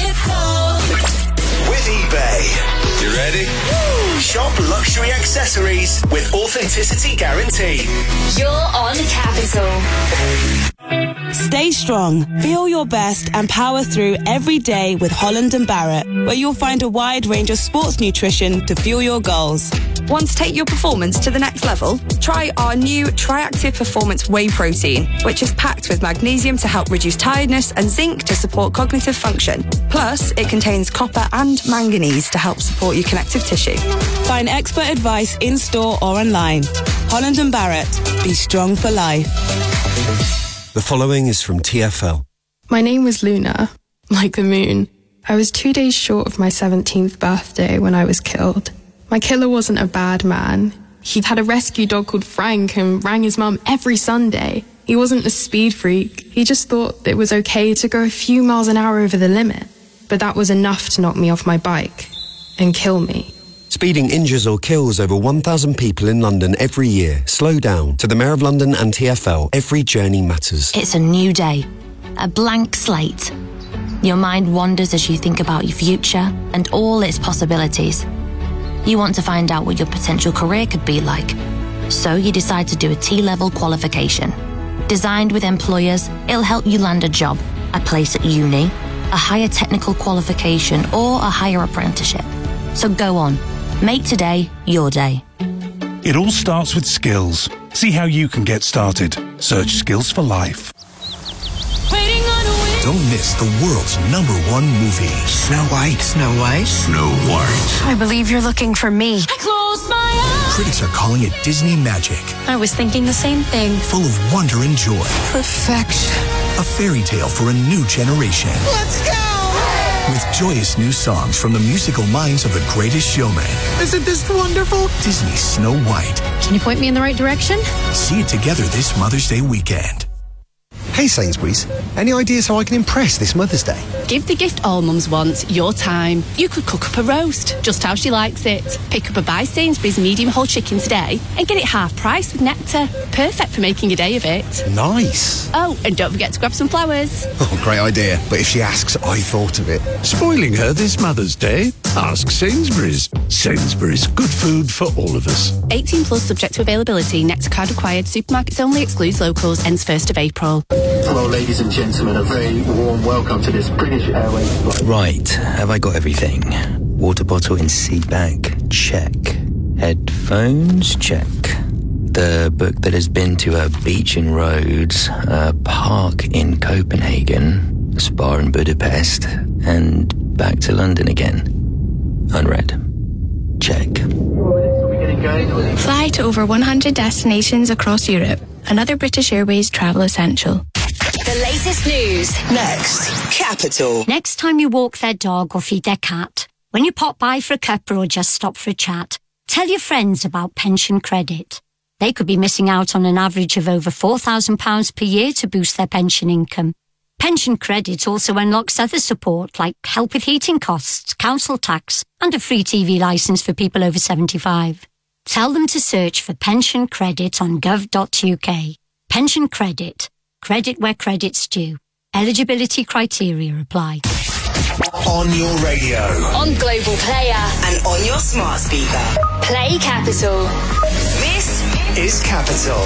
[SPEAKER 2] With eBay. You ready? Shop luxury accessories with authenticity guarantee.
[SPEAKER 9] You're on Capital.
[SPEAKER 6] Stay strong, feel your best and power through every day with Holland and Barrett, where you'll find a wide range of sports nutrition to fuel your goals.
[SPEAKER 12] Want to take your performance to the next level? Try our new Triactive Performance Whey Protein, which is packed with magnesium to help reduce tiredness and zinc to support cognitive function. Plus, it contains copper and manganese to help support your connective tissue.
[SPEAKER 6] Find expert advice in-store or online. Holland and Barrett, be strong for life.
[SPEAKER 16] The following is from T F L.
[SPEAKER 13] My name was Luna, like the moon. I was two days short of my seventeenth birthday when I was killed. My killer wasn't a bad man. He'd had a rescue dog called Frank and rang his mum every Sunday. He wasn't a speed freak. He just thought it was okay to go a few miles an hour over the limit. But that was enough to knock me off my bike and kill me.
[SPEAKER 16] Speeding injures or kills over one thousand people in London every year. Slow down. To the Mayor of London and T F L, every journey matters.
[SPEAKER 14] It's a new day, a blank slate. Your mind wanders as you think about your future and all its possibilities. You want to find out what your potential career could be like. So you decide to do a T-level qualification. Designed with employers, it'll help you land a job, a place at uni, a higher technical qualification, or a higher apprenticeship. So go on. Make today your day.
[SPEAKER 15] It all starts with skills. See how you can get started. Search Skills for Life.
[SPEAKER 24] Don't miss the world's number one movie.
[SPEAKER 18] Snow White. Snow White.
[SPEAKER 24] Snow White.
[SPEAKER 14] I believe you're looking for me.
[SPEAKER 9] I close my eyes.
[SPEAKER 24] Critics are calling it Disney magic.
[SPEAKER 14] I was thinking the same thing.
[SPEAKER 24] Full of wonder and joy.
[SPEAKER 18] Perfection.
[SPEAKER 24] A fairy tale for a new generation.
[SPEAKER 10] Let's go!
[SPEAKER 24] With joyous new songs from the musical minds of The Greatest Showman.
[SPEAKER 10] Isn't this wonderful?
[SPEAKER 24] Disney's Snow White.
[SPEAKER 14] Can you point me in the right direction?
[SPEAKER 24] See it together this Mother's Day weekend.
[SPEAKER 19] Hey Sainsbury's, any ideas how I can impress this Mother's Day?
[SPEAKER 20] Give the gift all mums want, your time. You could cook up a roast, just how she likes it. Pick up a By Sainsbury's medium whole chicken today and get it half price with Nectar. Perfect for making a day of it.
[SPEAKER 19] Nice.
[SPEAKER 20] Oh, and don't forget to grab some flowers.
[SPEAKER 19] Oh, great idea. But if she asks, I thought of it.
[SPEAKER 17] Spoiling her this Mother's Day? Ask Sainsbury's. Sainsbury's, good food for all of us.
[SPEAKER 20] eighteen plus subject to availability. Nectar card required. Supermarkets only. Excludes locals. Ends first of April.
[SPEAKER 28] Hello, ladies and gentlemen. A very warm welcome to this British Airways flight.
[SPEAKER 29] Right, have I got everything? Water bottle in seat bag? Check. Headphones? Check. The book that has been to a beach in Rhodes, a park in Copenhagen, a spa in Budapest, and back to London again. Unread. Check.
[SPEAKER 30] Fly to over one hundred destinations across Europe. Another British Airways travel essential.
[SPEAKER 8] The latest news.
[SPEAKER 3] Next, Capital.
[SPEAKER 8] Next time you walk their dog or feed their cat, when you pop by for a cuppa or just stop for a chat, tell your friends about pension credit. They could be missing out on an average of over four thousand pounds per year to boost their pension income. Pension credit also unlocks other support like help with heating costs, council tax, and a free T V licence for people over seventy-five. Tell them to search for pension credit on gov dot U K. Pension credit. Credit where credit's due. Eligibility criteria apply.
[SPEAKER 2] On your radio.
[SPEAKER 9] On Global Player.
[SPEAKER 3] And on your smart speaker.
[SPEAKER 9] Play Capital.
[SPEAKER 2] This is Capital.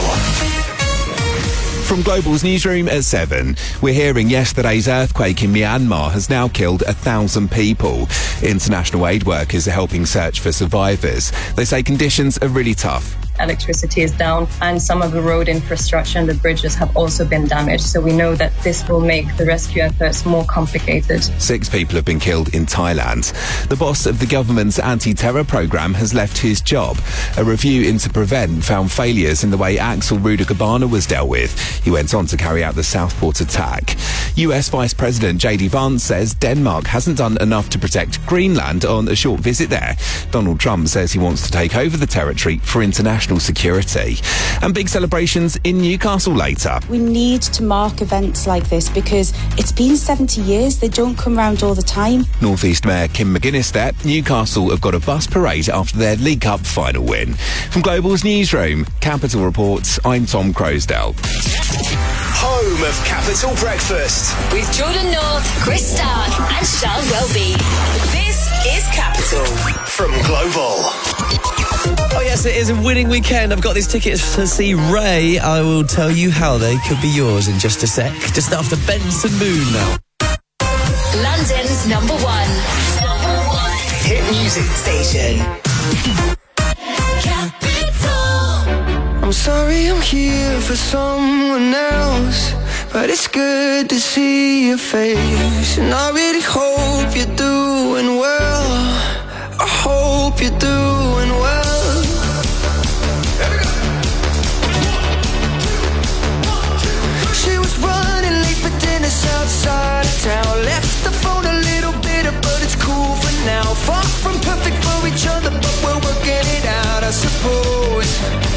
[SPEAKER 1] From Global's newsroom at seven, we're hearing yesterday's earthquake in Myanmar has now killed a thousand people. International aid workers are helping search for survivors. They say conditions are really tough.
[SPEAKER 5] Electricity is down and some of the road infrastructure and the bridges have also been damaged. So we know that this will make the rescue efforts more complicated.
[SPEAKER 1] Six people have been killed in Thailand. The boss of the government's anti-terror programme has left his job. A review into Prevent found failures in the way Axel Rudagabana was dealt with. He went on to carry out the Southport attack. U S Vice President J D Vance says Denmark hasn't done enough to protect Greenland on a short visit there. Donald Trump says he wants to take over the territory for international security. And big celebrations in Newcastle later.
[SPEAKER 7] We need to mark events like this because it's been seventy years. They don't come round all the time.
[SPEAKER 1] North East Mayor Kim McGuinness there. Newcastle have got a bus parade after their League Cup final win. From Global's newsroom, Capital Reports, I'm Tom Crosdale.
[SPEAKER 2] Home of Capital Breakfast.
[SPEAKER 9] With Jordan North, Chris Stark and Charles Welby.
[SPEAKER 3] This is Capital.
[SPEAKER 2] From Global.
[SPEAKER 4] Oh yes, it is a winning weekend. I've got these tickets to see Ray. I will tell you how they could be yours in just a sec. Just after Benson Moon now.
[SPEAKER 9] London's number one. Number one.
[SPEAKER 2] Hit music
[SPEAKER 3] station.
[SPEAKER 10] I'm sorry I'm here for someone else, but it's good to see your face. And I really hope you're doing well. I hope you're doing well. She was running late for dinner outside of town. Left the phone a little bitter, but it's cool for now. Far from perfect for each other, but we're working it out, I suppose.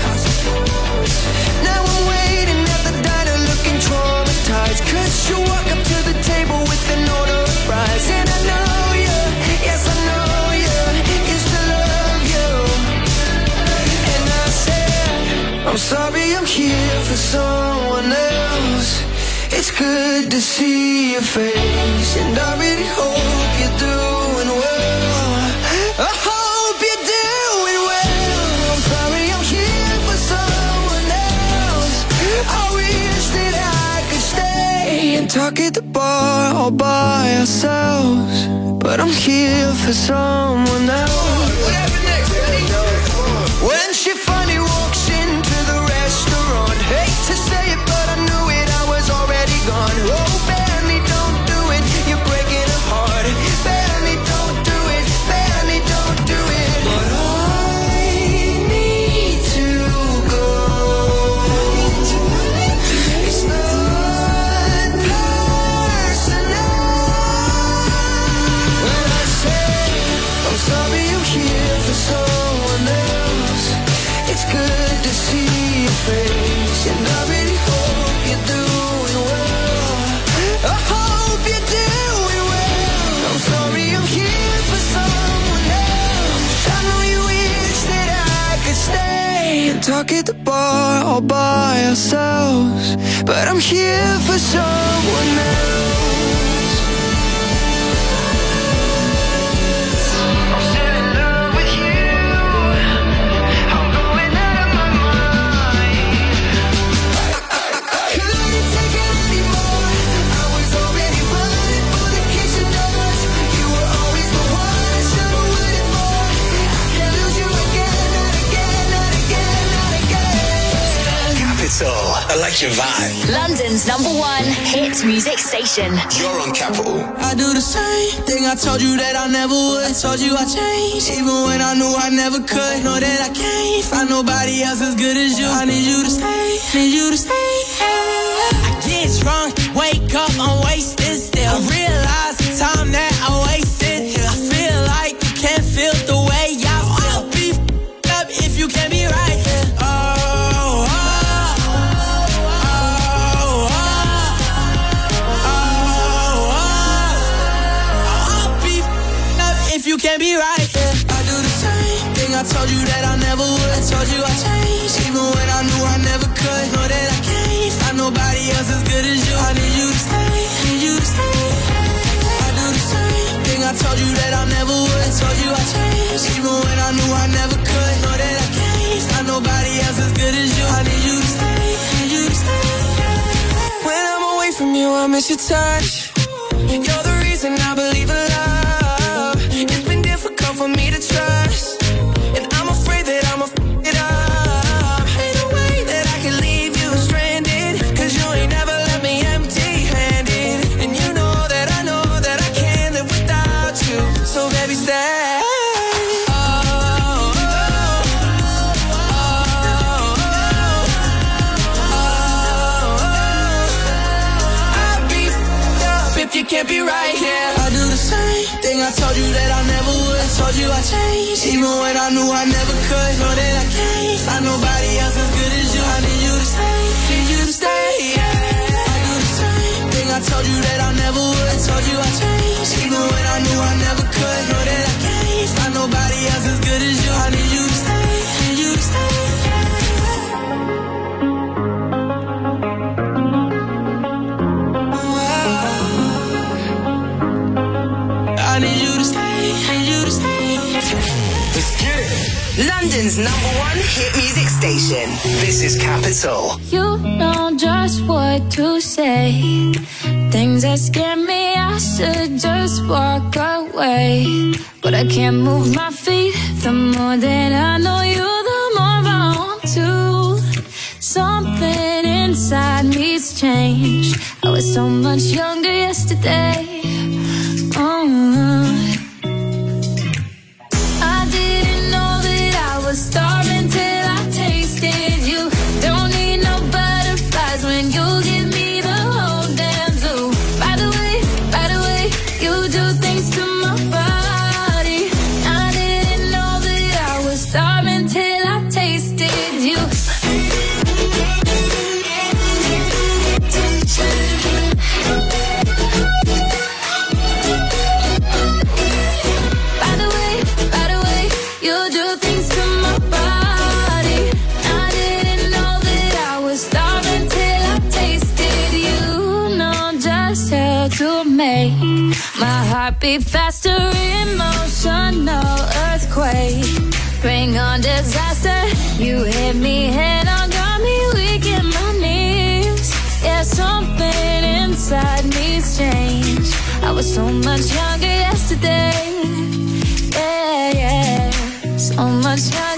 [SPEAKER 10] Now I'm waiting at the diner looking traumatized, cause you walk up to the table with an order of fries. And I know you, yes I know you, used to love you. And I said, I'm sorry I'm here for someone else. It's good to see your face, and I really hope you're doing well. I hope you're doing well. I'm sorry I'm here for someone else. I wish that I could stay and talk at the bar all by ourselves, but I'm here for someone else. What happened next, buddy? When she finally walks into the restaurant, hate to say it, but I knew it, I was already gone. Oh, Benny, don't do it, you're breaking her heart. Benny, don't do it, Benny, don't do it. But I need to go. It's not personal. When I say I'm sorry I'm here for someone else, it's good to see your face, and I really hope you're doing well. I hope you're doing well. I'm sorry I'm here for someone else. I know you wish that I could stay and talk at the bar all by ourselves, but I'm here for someone else. I'm still in love with you. I'm going out of my mind. Couldn't take it anymore. I was already running for the kitchen doors. You were always the one I should have waited for. I can't lose you again, not again, not again, not again.
[SPEAKER 2] Capital. I like your vibe.
[SPEAKER 9] London's number one hit music station.
[SPEAKER 2] You're on Capital.
[SPEAKER 10] I do the same thing I told you that I never would. I told you I changed, even when I knew I never could. Know that I can't find nobody else as good as you. I need you to stay, need you to stay. I get drunk, wake up, I'm wasted still. I realize the time that I wasted. I feel like you can't feel the way I feel. I'll be f***ed up if you can't be right here. Oh, oh, oh, oh, oh, oh. I'll be f***ed up if you can't be right here. I do the same thing I told you that I never would. I told you I changed, even when I knew I never could. Know that I can't find nobody else as good as you. I need you to stay, need you to stay. I do the same change. Even when I knew I never could, know that I can't find nobody else as good as you. I need you to stay, need you to stay. When I'm away from you, I miss your touch. You're the reason I believe in love. It's been difficult for me to trust, and I'm afraid that I'ma f*** it up. Ain't no way that I can leave you stranded, cause you ain't never left me empty-handed. And you know that I know that I can't live without you. So baby, stay. You can't be right here. I do the same thing I told you that I never would. I told you I changed, even when I knew I never could. Know that I can't find nobody else as good as you. I need you to stay, need you to stay. Yeah. I do the same thing I told you that I never would. I told you I changed, even when I knew I never could. Know that I can't find nobody else as good as you. I need you to stay, need you to stay. I need you to stay, need you to stay.
[SPEAKER 3] Let's get it. London's number one hit music station. This is Capital.
[SPEAKER 6] You know just what to say. Things that scare me, I should just walk away. But I can't move my feet. The more that I know you, the more I want to. Something inside me's changed. I was so much younger yesterday. Oh, I didn't know that I was starving till I tasted you. Don't need no butterflies when you give me the whole damn zoo. By the way, by the way, you do things to my body. I didn't know that I was starving till I tasted you. My heart beat faster, emotional earthquake. Bring on disaster. You hit me head on, got me weak in my knees. Yeah, something inside me's changed. I was so much younger yesterday. Yeah, yeah, so much younger.